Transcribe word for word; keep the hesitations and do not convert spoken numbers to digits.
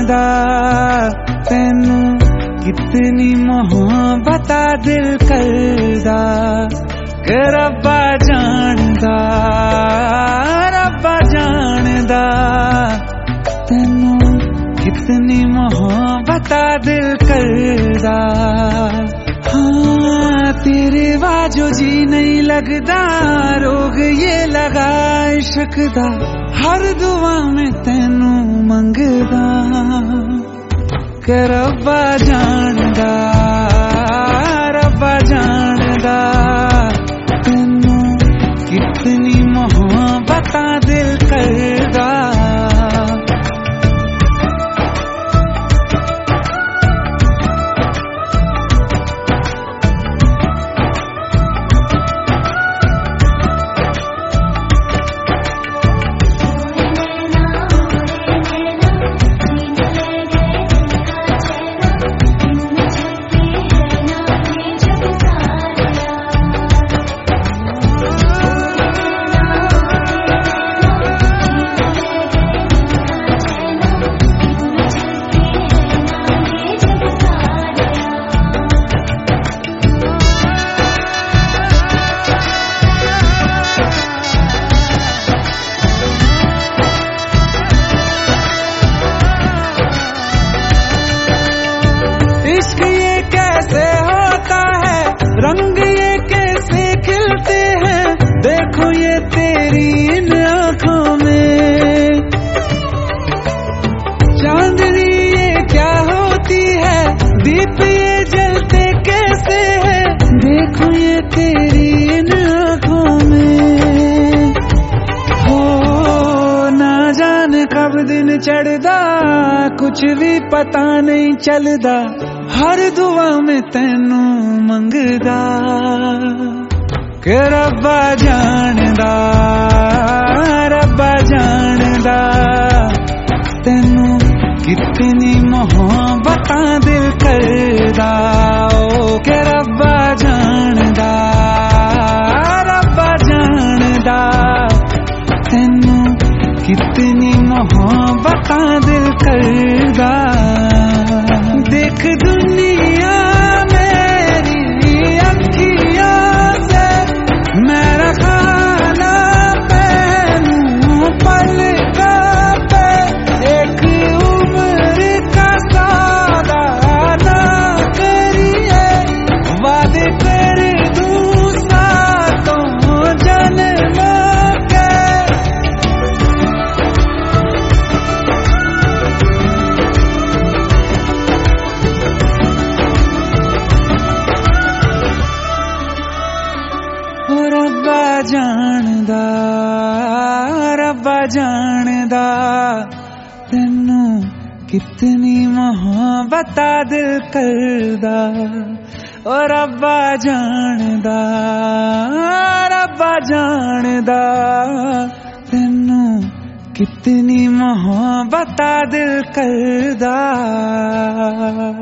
जानदा तैनू कितनी मोहब्बत दिल करदा कि रब्बा जानदा रब्बा जानदा तैनू कितनी मोहब्बत दिल करदा। हाँ तेरे बाजो जी नहीं लगदा रोग ये लगा इश्क दा हर दुआ में तैनू मंगदा कि रब्बा जानदा रब्बा जानदा तैनू कितनी मोहब्बत दिल करदा। रंग ये कैसे खिलते हैं देखो ये तेरी इन आँखों में। चांदनी ये क्या होती है दीप ये जलते कैसे हैं देखो ये तेरी इन आँखों में। हो ना जाने कब दिन चढ़दा कुछ भी पता नहीं चलदा हर दुआ में तैनू मंगदा कि रब्बा जानदा रब्बा जानदा तैनू कितनी मोहब्बत दिल करदा ओ कि रब्बा जानदा रब्बा जानदा तैनू कितनी मोहब्बत दिल करदा। देख दुनिया मेरी अखियों से मेरा खाना पहनूं पलकों पे एक उम्र का सौदा ना करिए वादे कर दूं सातों जन्मों के। रब्बा जानदा रब्बा जानदा तैनू कितनी मोहब्बत दिल करदा ओ रब्बा जानदा रब्बा जानदा तैनू कितनी मोहब्बत दिल करदा।